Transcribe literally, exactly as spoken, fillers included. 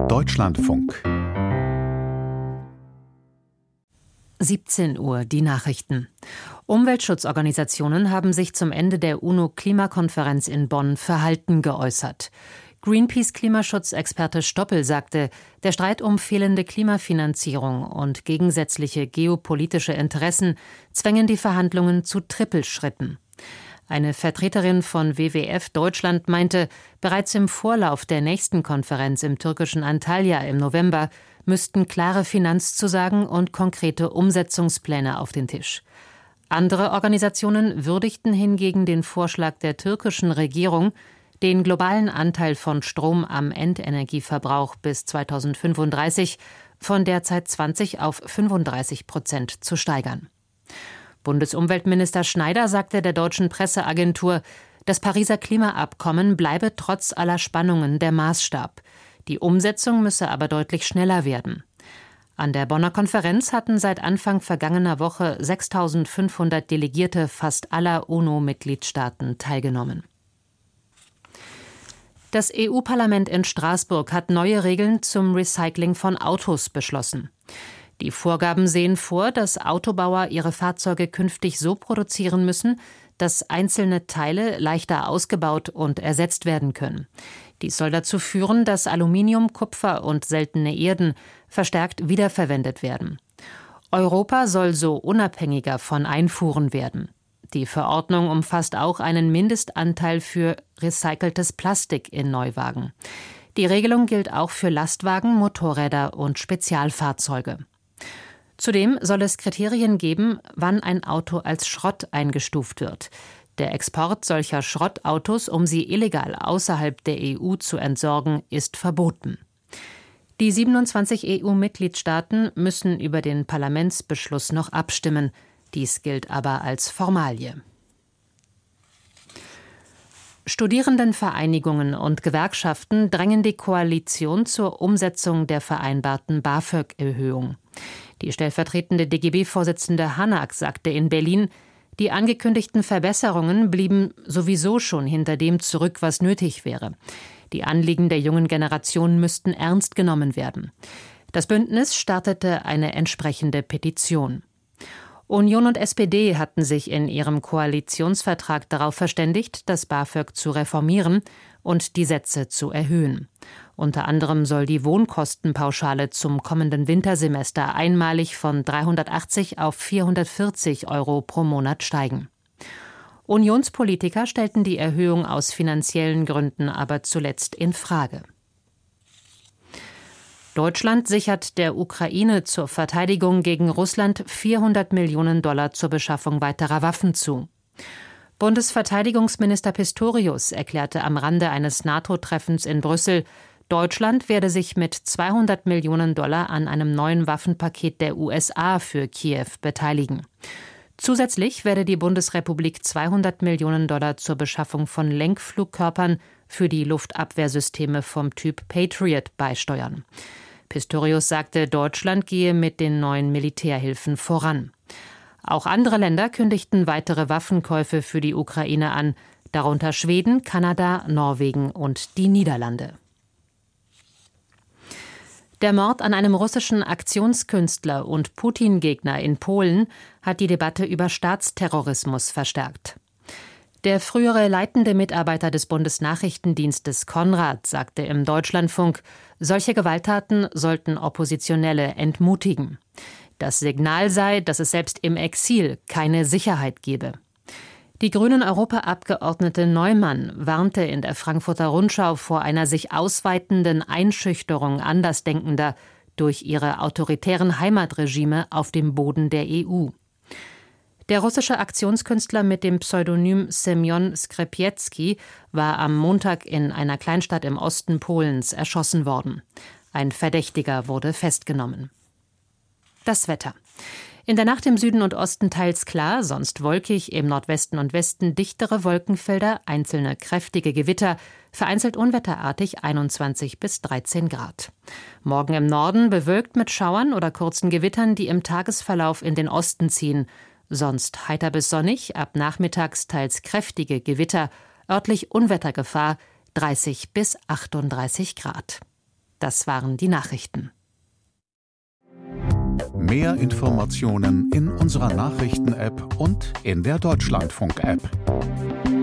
Deutschlandfunk. siebzehn Uhr, die Nachrichten. Umweltschutzorganisationen haben sich zum Ende der UNO-Klimakonferenz in Bonn verhalten geäußert. Greenpeace-Klimaschutzexperte Stoppel sagte, der Streit um fehlende Klimafinanzierung und gegensätzliche geopolitische Interessen zwängen die Verhandlungen zu Trippelschritten. Eine Vertreterin von W W F Deutschland meinte, bereits im Vorlauf der nächsten Konferenz im türkischen Antalya im November müssten klare Finanzzusagen und konkrete Umsetzungspläne auf den Tisch. Andere Organisationen würdigten hingegen den Vorschlag der türkischen Regierung, den globalen Anteil von Strom am Endenergieverbrauch bis zweitausendfünfunddreißig von derzeit zwanzig auf fünfunddreißig Prozent zu steigern. Bundesumweltminister Schneider sagte der deutschen Presseagentur, das Pariser Klimaabkommen bleibe trotz aller Spannungen der Maßstab. Die Umsetzung müsse aber deutlich schneller werden. An der Bonner Konferenz hatten seit Anfang vergangener Woche sechstausendfünfhundert Delegierte fast aller UNO-Mitgliedstaaten teilgenommen. Das E U-Parlament in Straßburg hat neue Regeln zum Recycling von Autos beschlossen. Die Vorgaben sehen vor, dass Autobauer ihre Fahrzeuge künftig so produzieren müssen, dass einzelne Teile leichter ausgebaut und ersetzt werden können. Dies soll dazu führen, dass Aluminium, Kupfer und seltene Erden verstärkt wiederverwendet werden. Europa soll so unabhängiger von Einfuhren werden. Die Verordnung umfasst auch einen Mindestanteil für recyceltes Plastik in Neuwagen. Die Regelung gilt auch für Lastwagen, Motorräder und Spezialfahrzeuge. Zudem soll es Kriterien geben, wann ein Auto als Schrott eingestuft wird. Der Export solcher Schrottautos, um sie illegal außerhalb der E U zu entsorgen, ist verboten. Die siebenundzwanzig E U-Mitgliedstaaten müssen über den Parlamentsbeschluss noch abstimmen. Dies gilt aber als Formalie. Studierendenvereinigungen und Gewerkschaften drängen die Koalition zur Umsetzung der vereinbarten BAföG-Erhöhung. Die stellvertretende D G B-Vorsitzende Hanak sagte in Berlin, die angekündigten Verbesserungen blieben sowieso schon hinter dem zurück, was nötig wäre. Die Anliegen der jungen Generation müssten ernst genommen werden. Das Bündnis startete eine entsprechende Petition. Union und S P D hatten sich in ihrem Koalitionsvertrag darauf verständigt, das BAföG zu reformieren und die Sätze zu erhöhen. Unter anderem soll die Wohnkostenpauschale zum kommenden Wintersemester einmalig von dreihundertachtzig auf vierhundertvierzig Euro pro Monat steigen. Unionspolitiker stellten die Erhöhung aus finanziellen Gründen aber zuletzt in Frage. Deutschland sichert der Ukraine zur Verteidigung gegen Russland vierhundert Millionen Dollar zur Beschaffung weiterer Waffen zu. Bundesverteidigungsminister Pistorius erklärte am Rande eines NATO-Treffens in Brüssel, Deutschland werde sich mit zweihundert Millionen Dollar an einem neuen Waffenpaket der U S A für Kiew beteiligen. Zusätzlich werde die Bundesrepublik zweihundert Millionen Dollar zur Beschaffung von Lenkflugkörpern für die Luftabwehrsysteme vom Typ Patriot beisteuern. Pistorius sagte, Deutschland gehe mit den neuen Militärhilfen voran. Auch andere Länder kündigten weitere Waffenkäufe für die Ukraine an, darunter Schweden, Kanada, Norwegen und die Niederlande. Der Mord an einem russischen Aktionskünstler und Putin-Gegner in Polen hat die Debatte über Staatsterrorismus verstärkt. Der frühere leitende Mitarbeiter des Bundesnachrichtendienstes Konrad sagte im Deutschlandfunk, solche Gewalttaten sollten Oppositionelle entmutigen. Das Signal sei, dass es selbst im Exil keine Sicherheit gebe. Die Grünen-Europaabgeordnete Neumann warnte in der Frankfurter Rundschau vor einer sich ausweitenden Einschüchterung Andersdenkender durch ihre autoritären Heimatregime auf dem Boden der E U. Der russische Aktionskünstler mit dem Pseudonym Semjon Skrzepetski war am Montag in einer Kleinstadt im Osten Polens erschossen worden. Ein Verdächtiger wurde festgenommen. Das Wetter. In der Nacht im Süden und Osten teils klar, sonst wolkig, im Nordwesten und Westen dichtere Wolkenfelder, einzelne kräftige Gewitter, vereinzelt unwetterartig einundzwanzig bis dreizehn Grad. Morgen im Norden bewölkt mit Schauern oder kurzen Gewittern, die im Tagesverlauf in den Osten ziehen. Sonst heiter bis sonnig, ab nachmittags teils kräftige Gewitter, örtlich Unwettergefahr, dreißig bis achtunddreißig Grad. Das waren die Nachrichten. Mehr Informationen in unserer Nachrichten-App und in der Deutschlandfunk-App.